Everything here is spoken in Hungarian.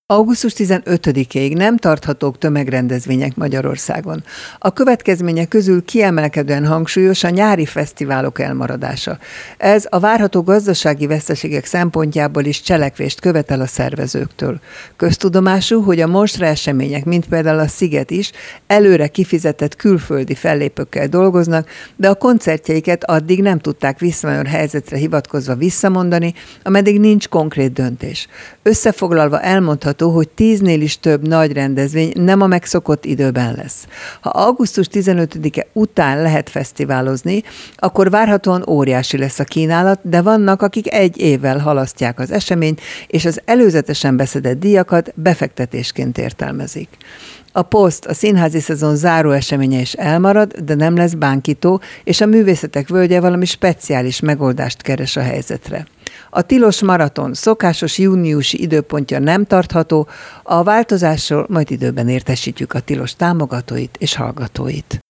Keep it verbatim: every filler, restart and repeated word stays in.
augusztus tizenötödikéig nem tarthatók tömegrendezvények Magyarországon. A következmények közül kiemelkedően hangsúlyos a nyári fesztiválok elmaradása. Ez a várható gazdasági veszteségek szempontjából is cselekvést követel a szervezőktől. Köztudomású, hogy a monstra események, mint például a Sziget is, előre kifizetett külföldi fellépőkkel dolgoznak, de a koncertjeiket addig nem tudták visszamenő helyzetre hivatkozva visszamondani, ameddig nincs konkrét döntés. Összefoglalva elmondható, hogy tíznél is több nagy rendezvény nem a megszokott időben lesz. Ha augusztus tizenötödike után lehet fesztiválozni, akkor várhatóan óriási lesz a kínálat, de vannak, akik egy évvel halasztják az eseményt, és az előzetesen beszedett díjakat befektetésként értelmezik. A Poszt, a színházi szezon záró eseménye is elmarad, de nem lesz bánkító, és a Művészetek Völgye valami speciális megoldást keres a helyzetre. A tilos maraton szokásos júniusi időpontja nem tartható, a változásról majd időben értesítjük a tilos támogatóit és hallgatóit.